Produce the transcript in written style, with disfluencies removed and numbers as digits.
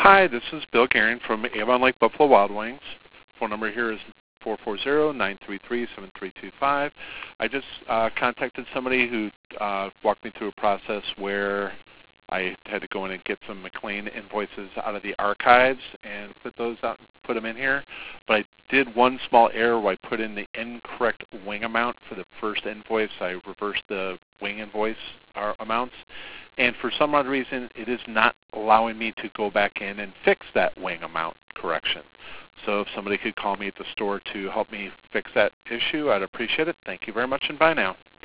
Hi, this is Bill Guerin from Avon Lake Buffalo Wild Wings. Phone number here is 440-933-7325. I just contacted somebody who walked me through a process where I had to go in and get some McLean invoices out of the archives and put those out, put them in here. But I did one small error where I put in the incorrect wing amount for the first invoice. I reversed the wing invoice amounts. And for some odd reason, it is not allowing me to go back in and fix that wing amount correction. So if somebody could call me at the store to help me fix that issue, I'd appreciate it. Thank you very much, and bye now.